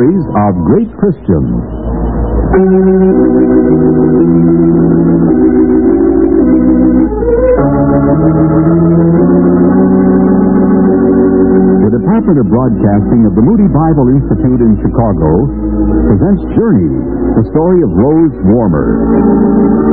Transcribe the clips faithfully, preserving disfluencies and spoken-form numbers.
stories of great Christians. The Department of Broadcasting of the Moody Bible Institute in Chicago presents Journey, the story of Rose Warmer.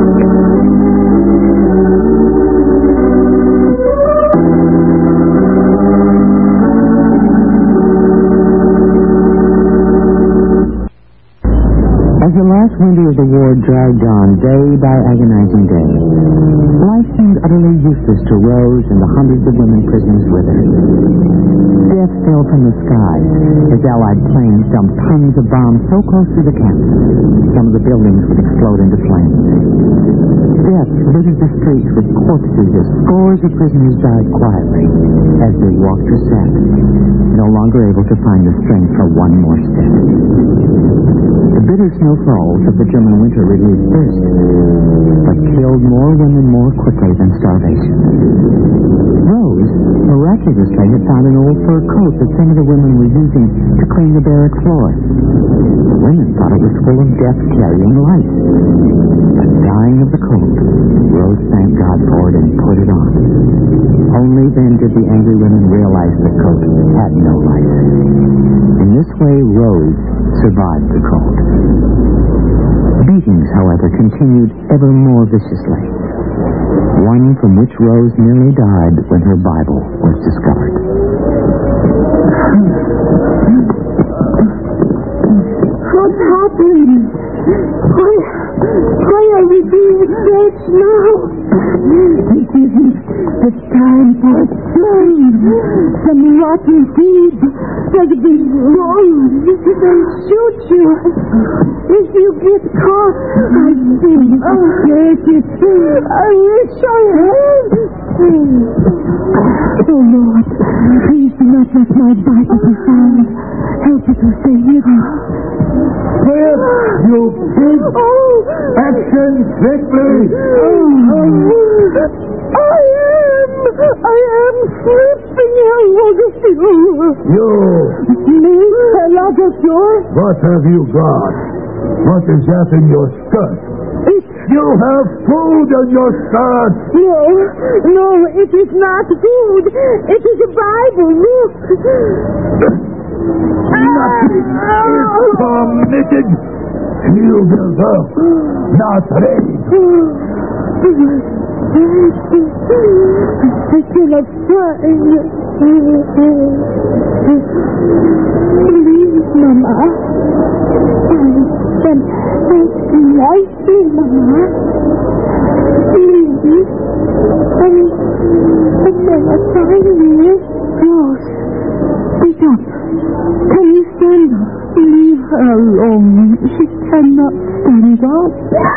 As the last winter of the war dragged on day by agonizing day, life seemed utterly useless to Rose and the hundreds of women prisoners with her. Death fell from the sky as Allied planes dumped tons of bombs so close to the camp, some of the buildings would explode into flames. Death littered the streets with corpses as scores of prisoners died quietly as they walked or sat, no longer able to find the strength for one more step. The bitter snowfalls of the German winter relieved thirst, but killed more women more quickly than starvation. Rose, miraculously, had found an old fur coat that some of the women were using to clean the barrack floor. The women thought it was full of death-carrying light. But dying of the cold, Rose thanked God for it and put it on. Only then did the angry women realize the coat had no light. In this way, Rose survived the cold. Beatings, however, continued ever more viciously. One from which Rose nearly died when her Bible was discovered. What's happened? Why, why are we being searched now? This isn't the time for fun. Some rotten thief has been wrong. They'll shoot you. If you get caught, I think I'll take it. I wish I had. Oh, Lord, please do not let my Bible be found. Help it to save me. Quick, you pig! Oh! Action quickly! Oh. I am! I am slipping, Herr Lagerfeld! You! Me, Herr Lagerfeld? What have you got? What is that in your skirt? It's... You have food in your skirt! No, no, it is not food. It is a Bible, look. Nothing is permitted. You will go. Not ready. I cannot find it. Please, Mama. I can ask nicely, Mama. Please. I, I cannot find it. Rose, sit up. Can you stand up? Leave her alone. She cannot stand up.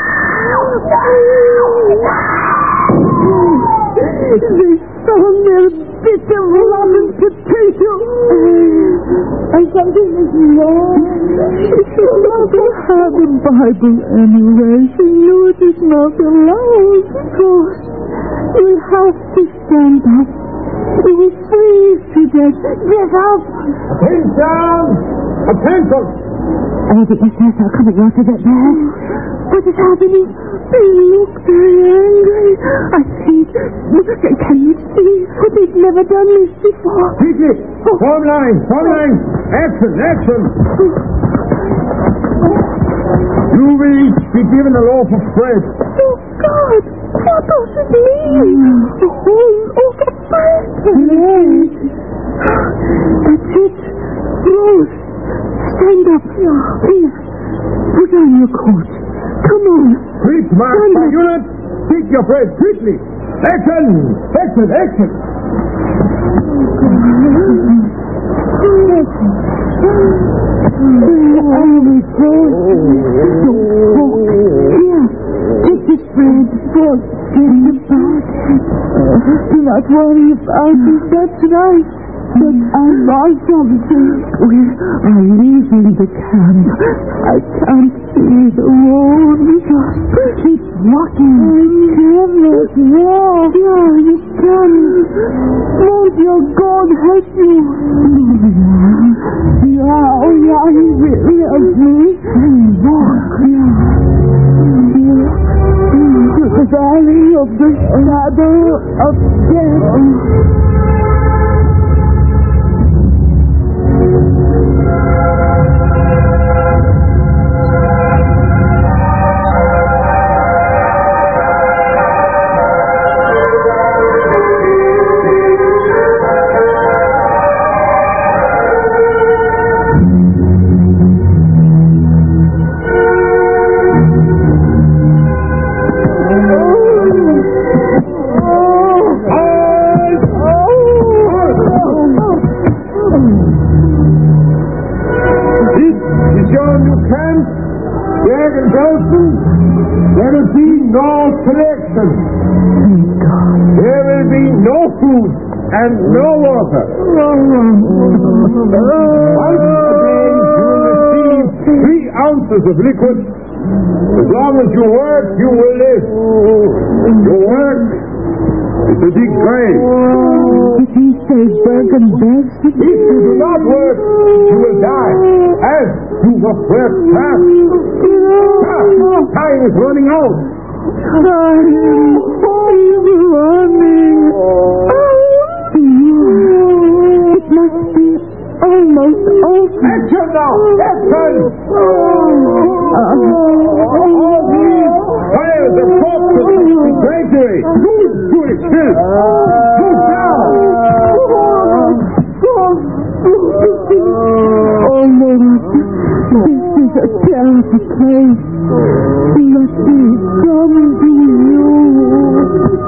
They found their bit of rotten potato. And something is wrong. She should not have a Bible anyway. She knew it is not allowed. Of course, you'll have to stand up. You will freeze to death. Get up! Attention! Attention! All the S S are coming out of that bag. What is happening? They look very angry. I see. Can you see? They've never done this before. Quickly! Form line! Form line! Action! Action! You will each be given a loaf of bread. Oh, God! What does it mean? A whole loaf of bread? Yes. That's it. Rose, stand up. Here. Put on your coat. Come on. Quick, march by unit. Take your bread quickly. Action! Action! Action! Where are we going? Here. Take this bread. Fork. Get in the bag. Do not worry about it. That's right. But I lost something. We are leaving the camp. I can't see the road. Just keep walking. I cannot walk. Yeah, you can. Won't your God help you? Yeah, oh yeah, of death. There will be no food and no water. Once a day you will receive three ounces of liquid. As long as you work, you will live. Your work is to dig grave. Did he say Bergen Belsen? If you do not work, you will die. As you must work fast. Fast. Time is running out. Time is running. It must be almost over. Action now! Action! All these fires of corpses in Gregory. Do it still. Go down. Oh, Lord, this is a terrible place. Let me come to you.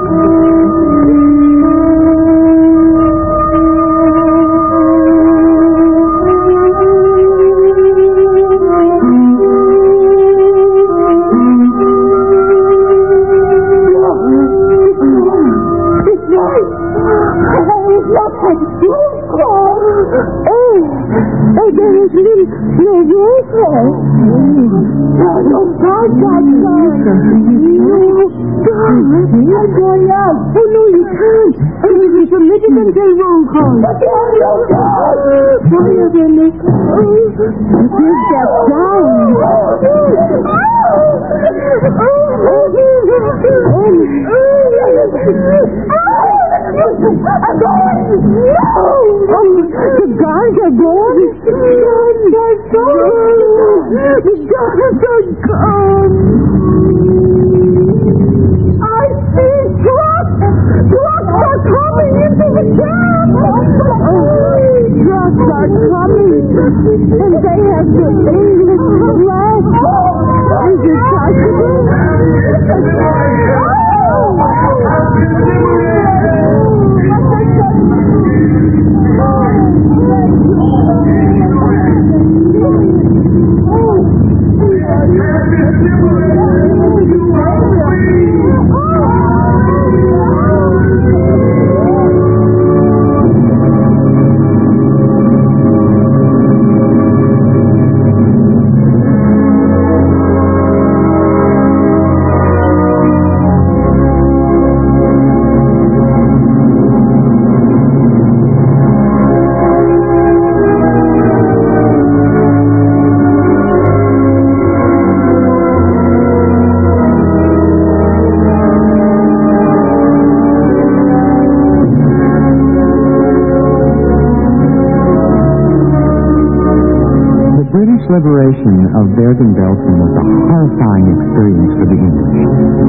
Liberation of Bergen-Belsen was a horrifying experience for the English.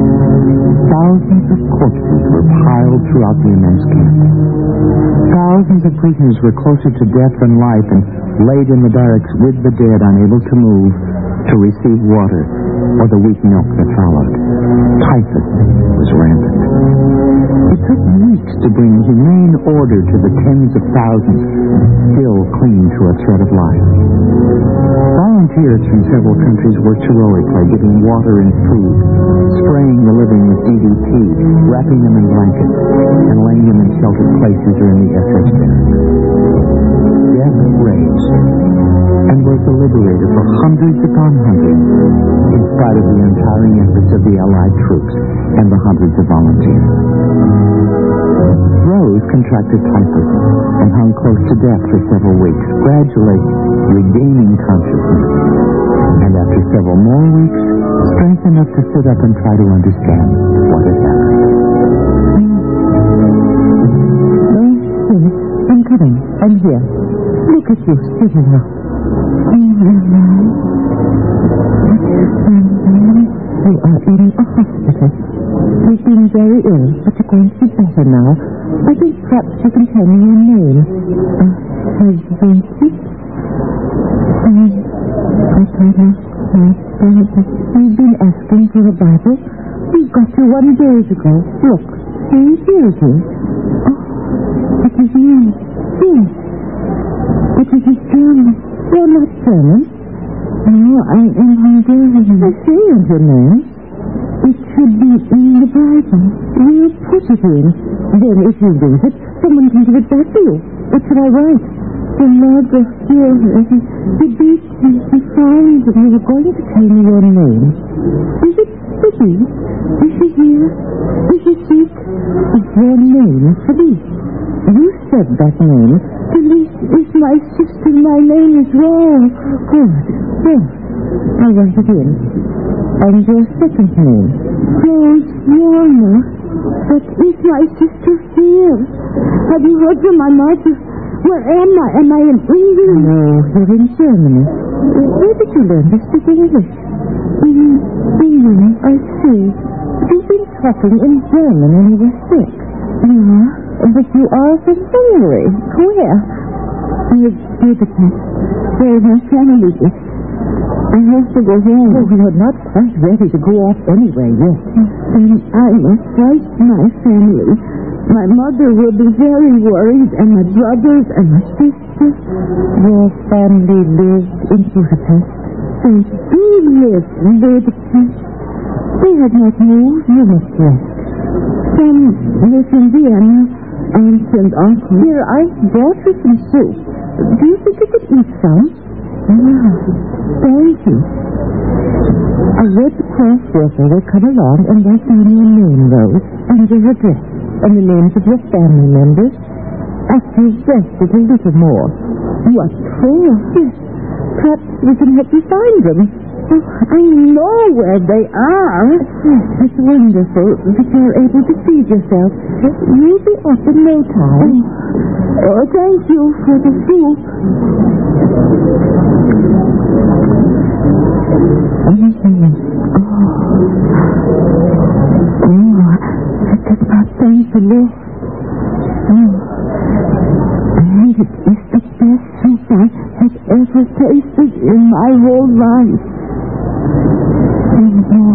Thousands of corpses were piled throughout the immense camp. Thousands of prisoners were closer to death than life and laid in the barracks with the dead, unable to move, to receive water or the weak milk that followed. Typhus was rampant. It took weeks to bring humane order to the tens of thousands still clinging to a thread of life. Volunteers from several countries worked heroically, giving water and food, spraying the living with D D T, wrapping them in blankets, and laying them in sheltered places or in the S S barracks. Death raged and was the liberator for hundreds upon hundreds, in spite of the untiring efforts of the Allied troops and the hundreds of volunteers. Rose contracted typhus and hung close to death for several weeks, gradually regaining consciousness. And after several more weeks, strength enough to sit up and try to understand what had happened. And here, look at you sitting up. Oh, Mama. What's happening? You are in a hospital. You've been very ill, but you're going to be better now. I think perhaps you can tell me your name. Uh, Husband. I, I thought I had Bible. You've been asking for a Bible? We got you one days ago. Look, here it is. Oh, it is you. Yes. But it is German. You're not German. No, I am Hungarian. I see in your name. It should be in the Bible. We'll put it in. Then if you lose it, someone can give it back to you. What should I write? The Lord of Heroes, the beat and the signs. You were going to tell me your name. Is it Vicky? Is she here? Is she sick? Is your name Felice? You said that name. Felice is my sister. My name is Rose. Good. Yes. I'll write it in. And your second name? Rose Warner. But is my sister here? Have you heard from my mother? Where am I? Am I in England? No, you're in Germany. Where did you learn to speak English? In England, I see. You've been talking in German when you were sick. Yeah. But you are from Hungary. Where? Near Budapest. Where my family is. I have to go home. Oh, you're not quite ready to go off anywhere yet. Then I must write my family. My mother will be very worried, and my brothers and my sister. Your family lives in Budapest. They do live in Budapest. They have not moved. You must rest. Some live in Vienna, aunts and uncles. Here, I brought you some soup. Do you think you could eat some? Yeah, thank you. A Red Cross worker will come along and write down your name, Rose, and your address, and the names of your family members. After you've rested a little more. What for? Yes. Perhaps we can help you find them. Oh, I know where they are. Yes, it's wonderful that you're able to feed yourself. You'll be up in no time. Oh, oh thank you for the soup. Mm-hmm. Oh. Oh, I could not thank the Lord. Oh. And it is the best soup I have ever tasted in my whole life. Oh, Lord.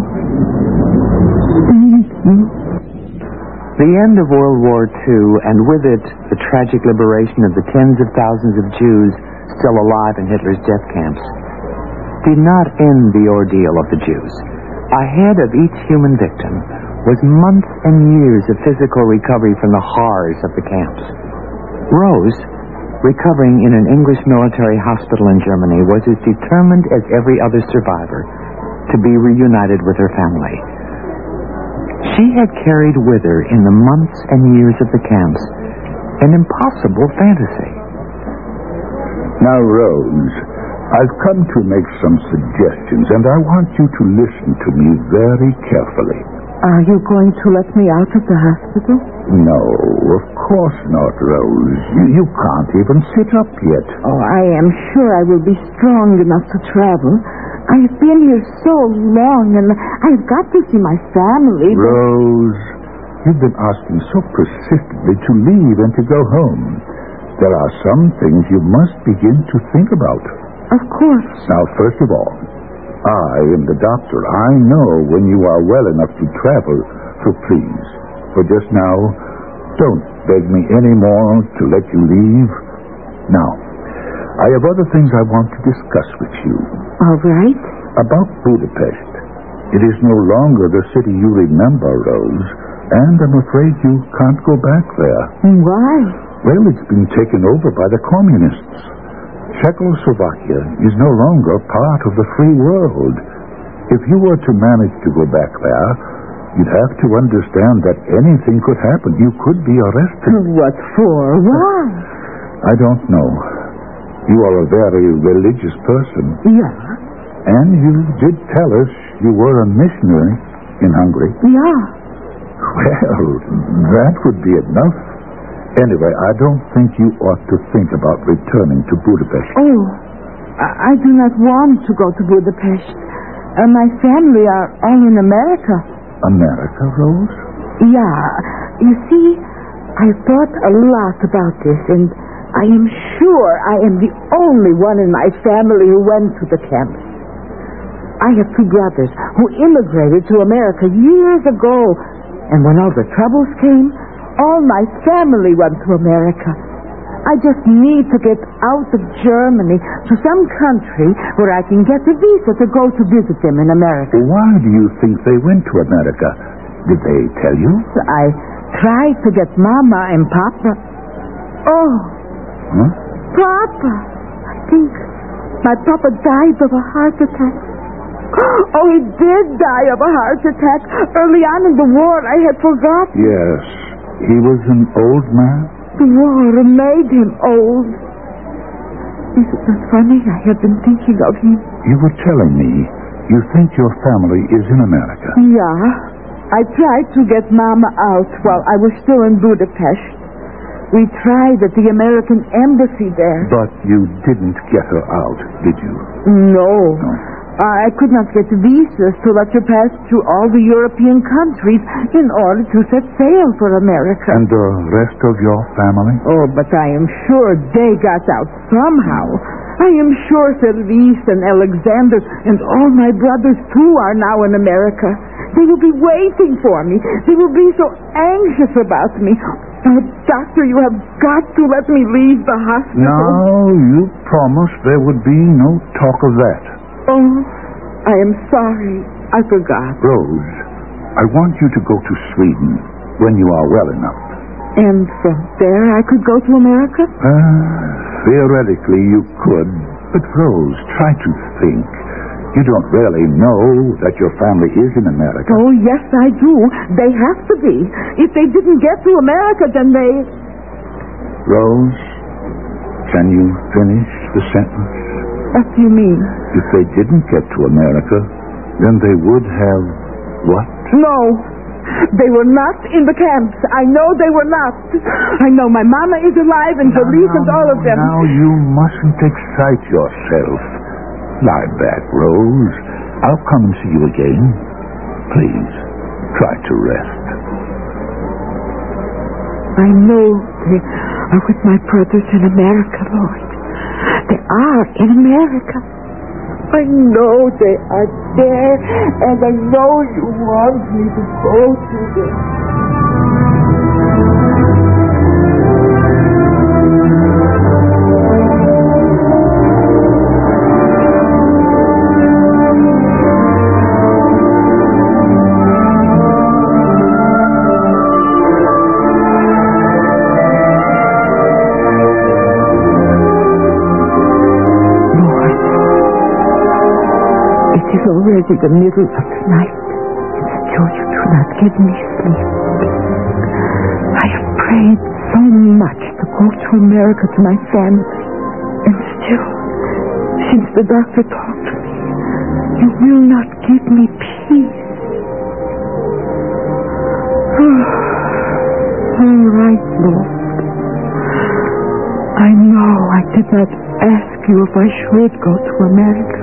Thank you. The end of World War Two, and with it the tragic liberation of the tens of thousands of Jews still alive in Hitler's death camps, did not end the ordeal of the Jews. Ahead of each human victim was months and years of physical recovery from the horrors of the camps. Rose, recovering in an English military hospital in Germany, was as determined as every other survivor to be reunited with her family. She had carried with her in the months and years of the camps an impossible fantasy. Now, Rose, I've come to make some suggestions, and I want you to listen to me very carefully. Are you going to let me out of the hospital? No, of course not, Rose. You, you can't even sit up yet. Oh, I am sure I will be strong enough to travel. I have been here so long, and I've got to see my family. But... Rose, you've been asking so persistently to leave and to go home. There are some things you must begin to think about. Of course. Now, first of all, I am the doctor. I know when you are well enough to travel, so please, for just now, don't beg me any more to let you leave. Now, I have other things I want to discuss with you. All right. About Budapest. It is no longer the city you remember, Rose, and I'm afraid you can't go back there. Why? Well, it's been taken over by the communists. Czechoslovakia is no longer part of the free world. If you were to manage to go back there, you'd have to understand that anything could happen. You could be arrested. What for? Why? I don't know. You are a very religious person. Yeah. And you did tell us you were a missionary in Hungary. Yeah. Well, that would be enough. Anyway, I don't think you ought to think about returning to Budapest. Oh, I, I do not want to go to Budapest. Uh, my family are all in America. America, Rose? Yeah. You see, I thought a lot about this, and I am sure I am the only one in my family who went to the camps. I have two brothers who immigrated to America years ago, and when all the troubles came, all my family went to America. I just need to get out of Germany to some country where I can get a visa to go to visit them in America. Why do you think they went to America? Did they tell you? I tried to get Mama and Papa. Oh, Huh? Papa. I think my Papa died of a heart attack. Oh, he did die of a heart attack. Early on in the war, I had forgotten. Yes. He was an old man? The war made him old. Is it not funny? I have been thinking of him. You were telling me you think your family is in America. Yeah. I tried to get Mama out while I was still in Budapest. We tried at the American embassy there. But you didn't get her out, did you? No. No. I could not get visas to let you pass through all the European countries in order to set sail for America. And the rest of your family? Oh, but I am sure they got out somehow. I am sure Felice and Alexander and all my brothers, too, are now in America. They will be waiting for me. They will be so anxious about me. Oh, doctor, you have got to let me leave the hospital. No, you promised there would be no talk of that. Oh, I am sorry. I forgot. Rose, I want you to go to Sweden when you are well enough. And from there I could go to America? Uh, theoretically you could, but Rose, try to think. You don't really know that your family is in America. Oh, yes, I do. They have to be. If they didn't get to America, then they... Rose, can you finish the sentence? What do you mean? If they didn't get to America, then they would have what? No. They were not in the camps. I know they were not. I know my mama is alive and Felice and all of them. Now, you mustn't excite yourself. Lie back, Rose. I'll come and see you again. Please, try to rest. I know they are with my brothers in America, Lord. They are in America. I know they are there, and I know you want me to go to them. Already the middle of the night, and still you do not give me sleep. I have prayed so much to go to America to my family, and still, since the doctor talked to me, you will not give me peace. All right, Lord. I know I did not ask you if I should go to America.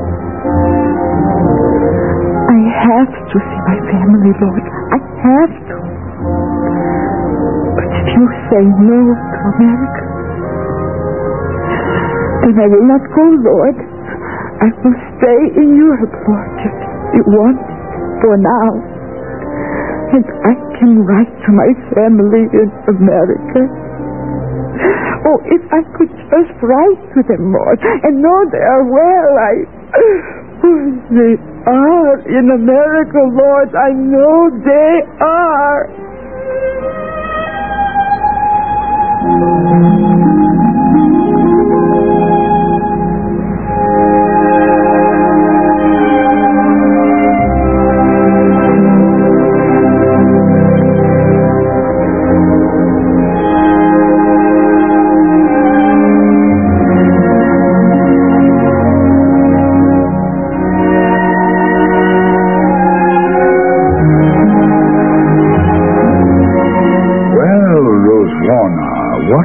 I have to see my family, Lord. I have to. But if you say no to America, then I will not go, Lord. I will stay in Europe, Lord, just as you want for now. And I can write to my family in America. Oh, if I could just write to them, Lord, and know they are well, I... They are in America, Lord. I know they are.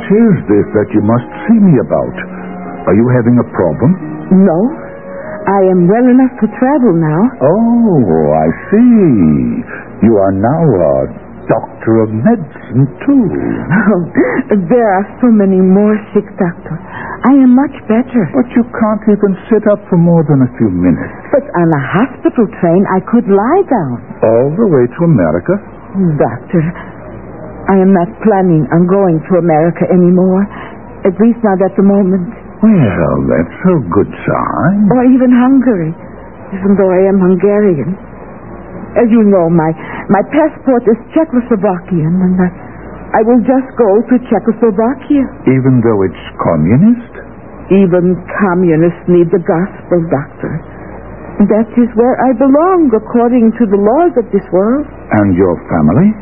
is this that you must see me about? Are you having a problem? No. I am well enough to travel now. Oh, I see. You are now a doctor of medicine, too. Oh, there are so many more sick doctors. I am much better. But you can't even sit up for more than a few minutes. But on a hospital train, I could lie down. All the way to America? Doctor, I am not planning on going to America anymore. At least not at the moment. Well, that's a good sign. Or even Hungary, even though I am Hungarian. As you know, my, my passport is Czechoslovakian, and I, I will just go to Czechoslovakia. Even though it's communist? Even communists need the gospel, Doctor. That is where I belong, according to the laws of this world. And your family?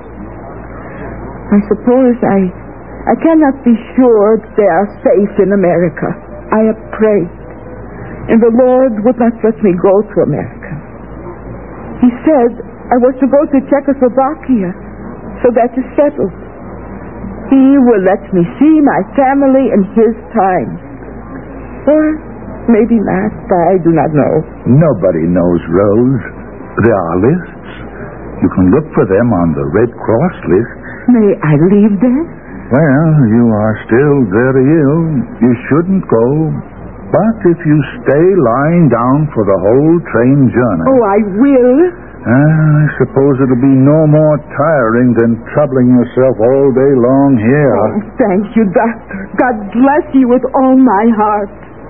I suppose I... I cannot be sure they are safe in America. I have prayed, and the Lord would not let me go to America. He said I was to go to Czechoslovakia, so that is settled. He will let me see my family in his time. Or maybe not, I do not know. Nobody knows, Rose. There are lists. You can look for them on the Red Cross list. May I leave then? Well, you are still very ill. You shouldn't go. But if you stay lying down for the whole train journey... Oh, I will. Uh, I suppose it'll be no more tiring than troubling yourself all day long here. Oh, thank you, Doctor. God bless you with all my heart.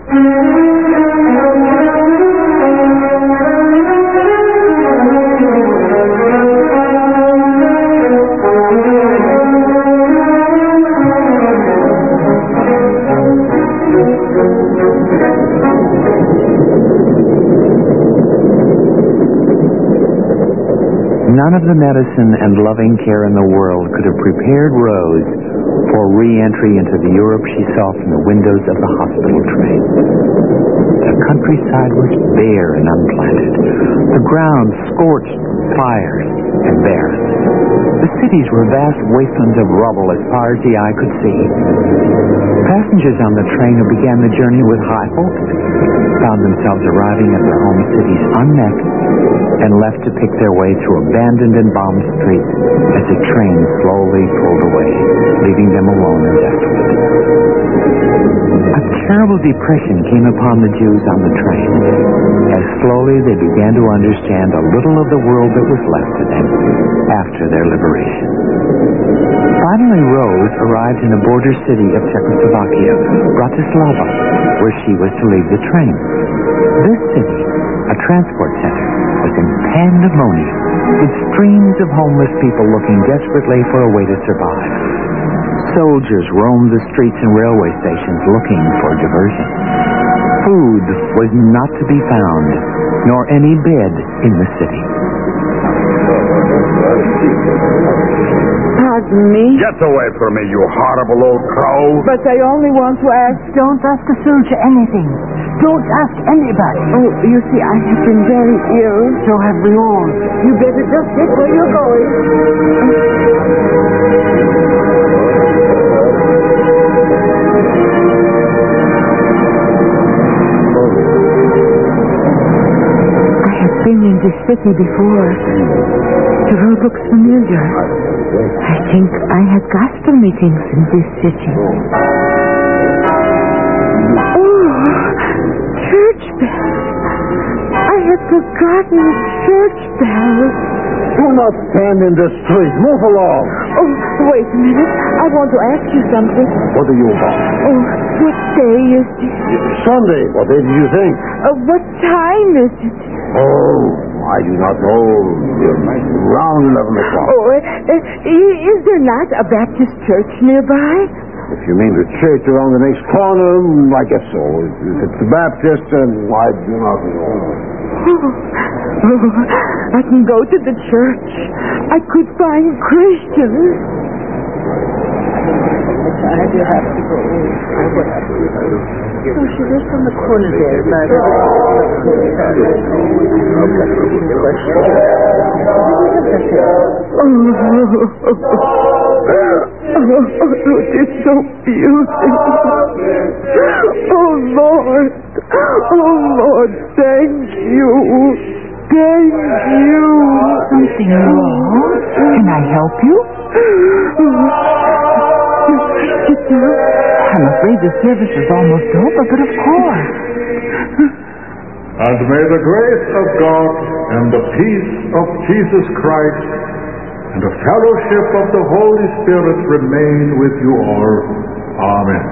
None of the medicine and loving care in the world could have prepared Rose for re-entry into the Europe she saw from the windows of the hospital train. The countryside was bare and unplanted. The ground scorched fires and barren. The cities were vast wastelands of rubble as far as the eye could see. Passengers on the train who began the journey with high hopes found themselves arriving at their home cities unmet and left to pick their way through abandoned and bombed streets as the train slowly pulled away, leaving them alone and desolate. A terrible depression came upon the Jews on the train as slowly they began to understand a little of the world that was left to them after their liberation. Finally, Rose arrived in a border city of Czechoslovakia, Bratislava, where she was to leave the train. This city, a transport center, was in pandemonium, with streams of homeless people looking desperately for a way to survive. Soldiers roamed the streets and railway stations looking for diversion. Food was not to be found, nor any bed in the city. Pardon me? Get away from me, you horrible old crow. But I only want to ask... Don't ask a soldier anything. Don't ask anybody. Oh, you see, I have been very ill. So have we all. You better just get where you're going. I have been in this city before. The road looks familiar. I think I had gospel meetings in this city. Church bells. I had forgotten church bells. Do not stand in the street. Move along. Oh, wait a minute. I want to ask you something. What do you want? Oh, what day is it? Sunday. What day do you think? Uh, what time is it? Oh, I do not know. Around eleven o'clock. Oh, uh, uh, is there not a Baptist church nearby? If you mean the church around the next corner, I guess so. If it's a Baptist, then I do not know. Oh, oh, I can go to the church. I could find Christians. I do have to go. I would have to go. Oh, she lives on the corner there, but... Oh, Oh, it is so beautiful. Oh, Lord. Oh, Lord, thank you. Thank you. Something wrong? Can I help you? Sit down. I'm afraid the service is almost over, but of course. And may the grace of God and the peace of Jesus Christ and the fellowship of the Holy Spirit remain with you all. Amen.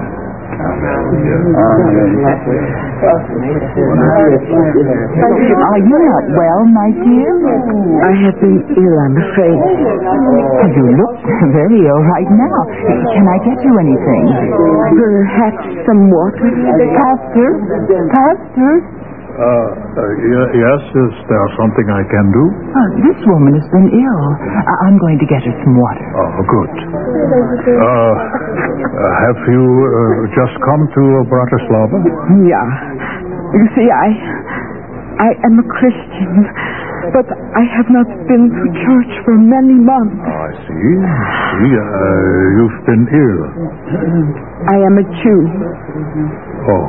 Are you not well, my dear? I have been ill, I'm afraid. You look very ill right now. Can I get you anything? Perhaps some water? Pastor? Pastor? Uh, uh, y- yes, is there something I can do? Oh, this woman has been ill. I- I'm going to get her some water. Oh, good. Uh, uh, have you uh, just come to Bratislava? Yeah. You see, I... I am a Christian, but I have not been to church for many months. Oh, I see. See, uh, you've been ill. I am a Jew. Oh.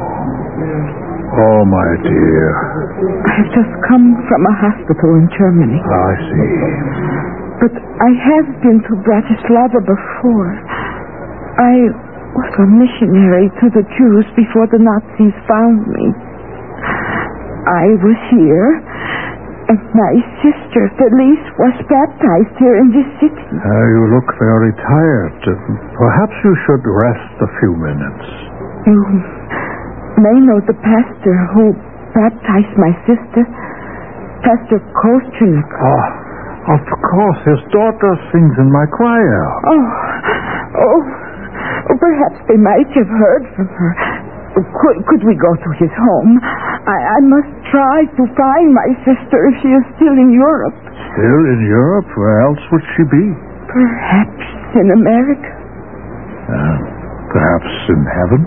Oh, my dear. I have just come from a hospital in Germany. I see. But I have been to Bratislava before. I was a missionary to the Jews before the Nazis found me. I was here, and my sister Felice was baptized here in this city. Uh, you look very tired. Uh, perhaps you should rest a few minutes. You may know the pastor who baptized my sister, Pastor Koschenik. Ah, of course. His daughter sings in my choir. Oh, oh, oh, perhaps they might have heard from her. Could, could we go to his home? I, I must try to find my sister if she is still in Europe. Still in Europe? Where else would she be? Perhaps in America. Uh, perhaps in heaven?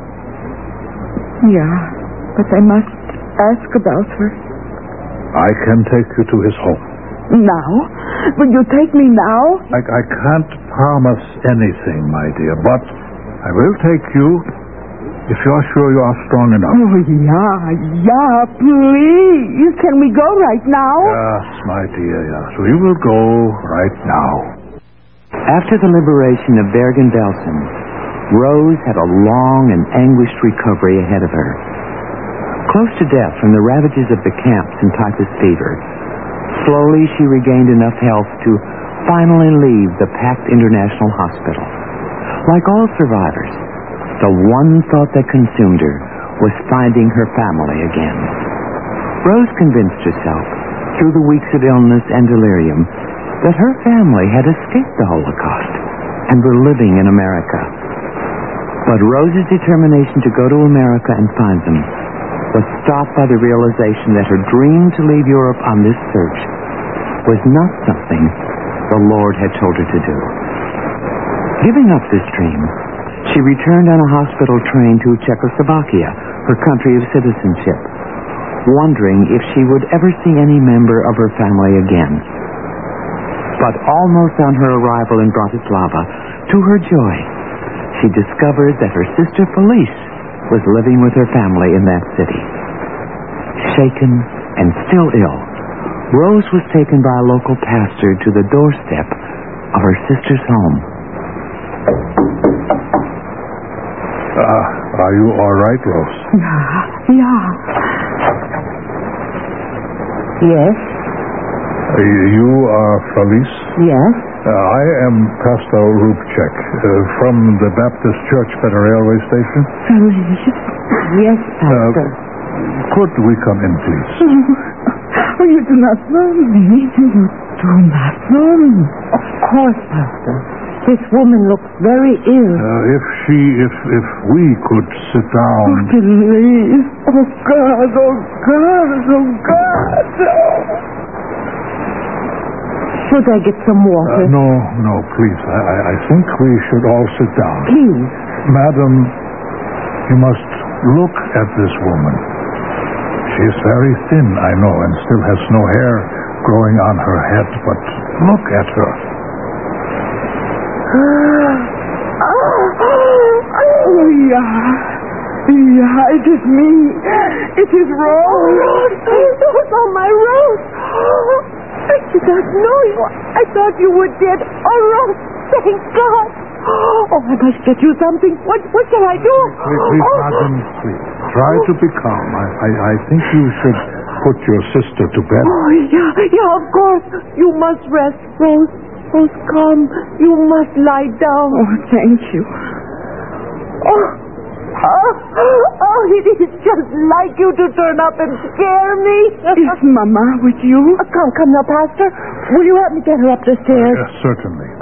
Yeah, but I must ask about her. I can take you to his home. Now? Will you take me now? I, I can't promise anything, my dear, but I will take you if you're sure you are strong enough. Oh, yeah, yeah, please. Can we go right now? Yes, my dear, yes. We will go right now. After the liberation of Bergen-Belsen, Rose had a long and anguished recovery ahead of her. Close to death from the ravages of the camps and typhus fever, slowly she regained enough health to finally leave the packed international hospital. Like all survivors, the one thought that consumed her was finding her family again. Rose convinced herself, through the weeks of illness and delirium, that her family had escaped the Holocaust and were living in America. But Rose's determination to go to America and find them was stopped by the realization that her dream to leave Europe on this search was not something the Lord had told her to do. Giving up this dream, she returned on a hospital train to Czechoslovakia, her country of citizenship, wondering if she would ever see any member of her family again. But almost on her arrival in Bratislava, to her joy, she discovered that her sister Felice was living with her family in that city. Shaken and still ill, Rose was taken by a local pastor to the doorstep of her sister's home. Uh, are you all right, Rose? Yeah, yeah. Yes, Uh, you are Felice? yes. Uh, I am Pastor Rubček uh, from the Baptist Church at the railway station. Felice. Yes, Pastor. Could we come in, please? Oh, you do not know me. You do not know me. Of course, Pastor. This woman looks very ill. Uh, if she, if if we could sit down. Oh, please. Oh, God, oh, God, oh, God. Should I get some water? Uh, no, no, please. I, I I think we should all sit down. Please. Madam, you must look at this woman. She is very thin, I know, and still has no hair growing on her head, but look at her. Oh, yeah. Yeah, it is me. It is Rose. Rose. Rose, oh, my Rose. I did not know you. I thought you were dead. Oh, Rose, thank God. Oh, I must get you something. What What shall I do? Please, please, oh. madam, please. Try to be calm. I, I, I think you should put your sister to bed. Oh, yeah, yeah, of course. You must rest, Rose. Rose, come. You must lie down. Oh, thank you. Oh. Oh, oh, it is just like you to turn up and scare me. Is Mama with you? Uh, come, come now, Pastor. Will you help me get her up the stairs? Yes, certainly.